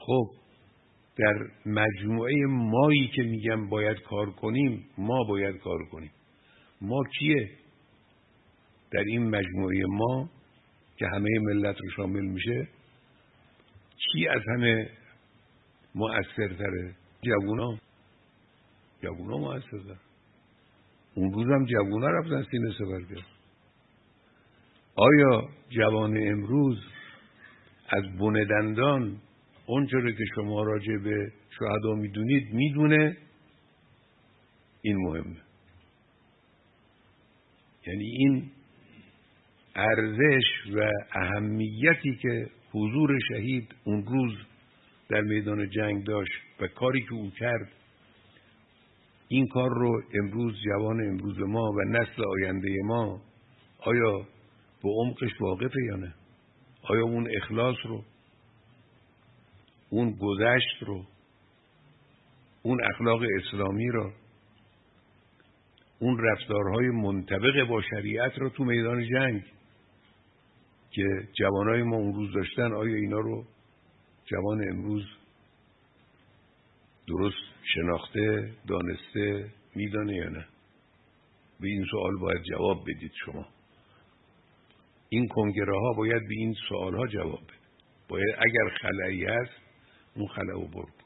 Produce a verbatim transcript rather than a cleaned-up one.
خب در مجموعه مایی که میگم باید کار کنیم، ما باید کار کنیم. ما کیه؟ در این مجموعه ما که همه ملت رو شامل میشه، کی از همه مؤثرتره؟ جوونا. جوونا مؤثرتر. اون روزم جوونا رفتن سینه سپر کرد. آیا جوان امروز از بن دندان اونجوری که شما راجع به شهدا میدونید میدونه؟ این مهمه. یعنی این ارزش و اهمیتی که حضور شهید اون روز در میدان جنگ داشت و کاری که او کرد، این کار رو امروز جوان امروز ما و نسل آینده ما آیا به عمقش واقفه یا نه؟ آیا اون اخلاص رو، اون گذشت رو، اون اخلاق اسلامی رو، اون رفتارهای منطبق با شریعت رو تو میدان جنگ که جوانای ما اون روز داشتن، آیا اینا رو جوان امروز درست شناخته، دانسته، میدانه یا نه؟ به این سوال باید جواب بدید شما. این کنگره ها باید به این سوال ها جواب بده. باید اگر خلایی هست اون خلا رو برو.